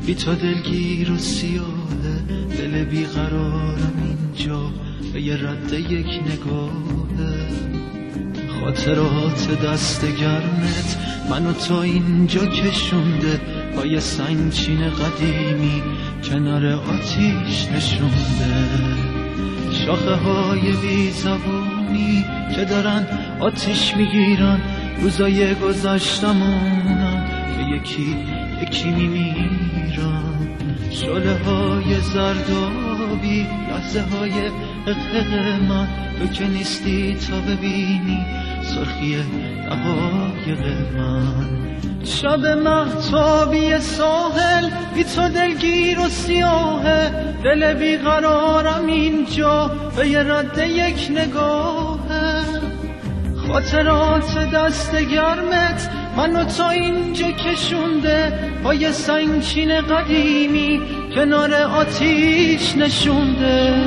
بی تو دلگیر و سیاهه، دل بیقرارم اینجا به یه رد یک نگاهه. خاطرات دست گرمت منو تا اینجا کشونده، پای سنگچین قدیمی کنار آتیش نشونده. شاخه های بی زبونی که دارن آتیش میگیرن، روزای گذشتمونم که یکی یکی میمیرن. شعله های زردابی لحظه های حقیق من، تو که نیستی تا ببینی سرخی دقایق من. شب مهتابی ساحل بی تو دلگیر و سیاهه، دل بیقرارم اینجا به یه رد یک نگاهه. خاطرات دست گرمت منو تا اینجا کشونده، پای سنگچین قدیمی کنار آتیش نشونده.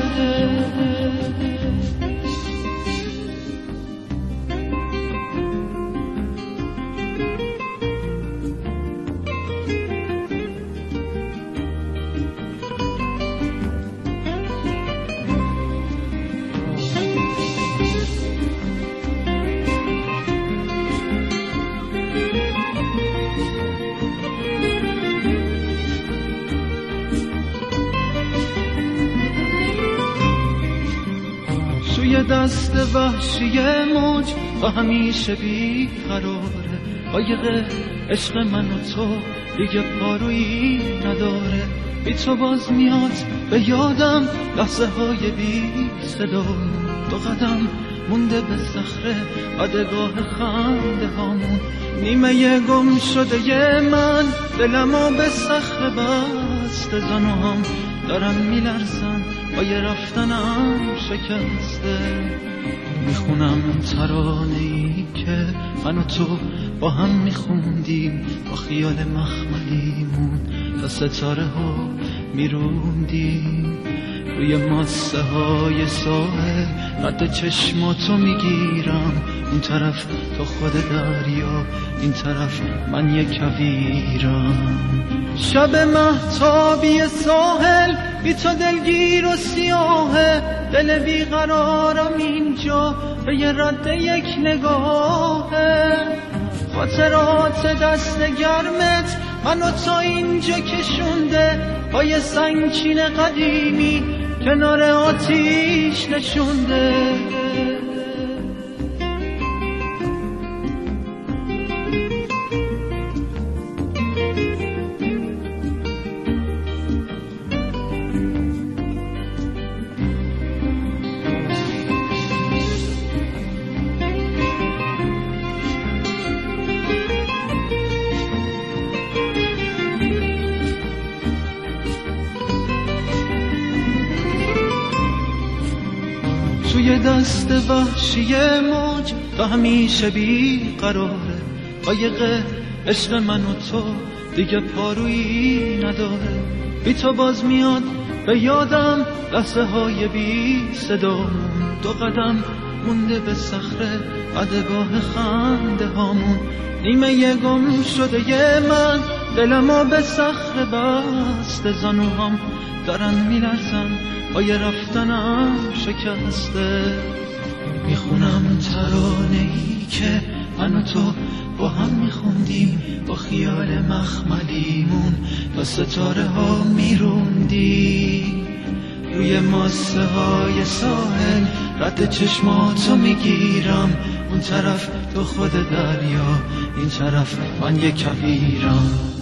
توی دست وحشی موج و همیشه بی قراره، قایق عشق من و تو دیگه پارویی نداره. بی تو باز میاد به یادم لحظه های بی صدا، 2 قدم مونده به صخره قدگاه خنده هامون. نیمه گم شده من دلمو به صخره بسته، زنوام دارن میلرزن پای رفتنم شکسته. میخونم ترانه‌ای که من و تو با هم میخوندیم، با خیال مخملیمون تا ستاره ها میروندیم. روی ماسه های ساحل رد چشماتو میگیرم، اون طرف تو خود دریا، این طرف من یک کویرم. شب مهتابی ساحل بی تو دلگیر و سیاهه، دل بیقرارم اینجا به یه رد یک نگاهه. خاطرات دست گرمت منو تا اینجا کشونده، پای سنگچین قدیمی کنار آتیش نشونده. توی دست وحشی موج تا همیشه بی قراره، قایق عشق من و تو دیگه پارویی نداره. بی تو باز میاد به یادم لحظه های بی صدا، 2 قدم مونده به صخره قدگاه خنده هامون. نیمه گم شده من دلمو به صخره بسته، زانوهام دارن میلرزن پای رفتنم شکسته. میخونم ترانه‌ای که من و تو با هم میخوندیم، با خیال مخملیمون تا ستاره ها میروندیم. روی ماسه های ساحل رد چشماتو میگیرم، اون طرف تو خود دریا، این طرف من یک کویرم.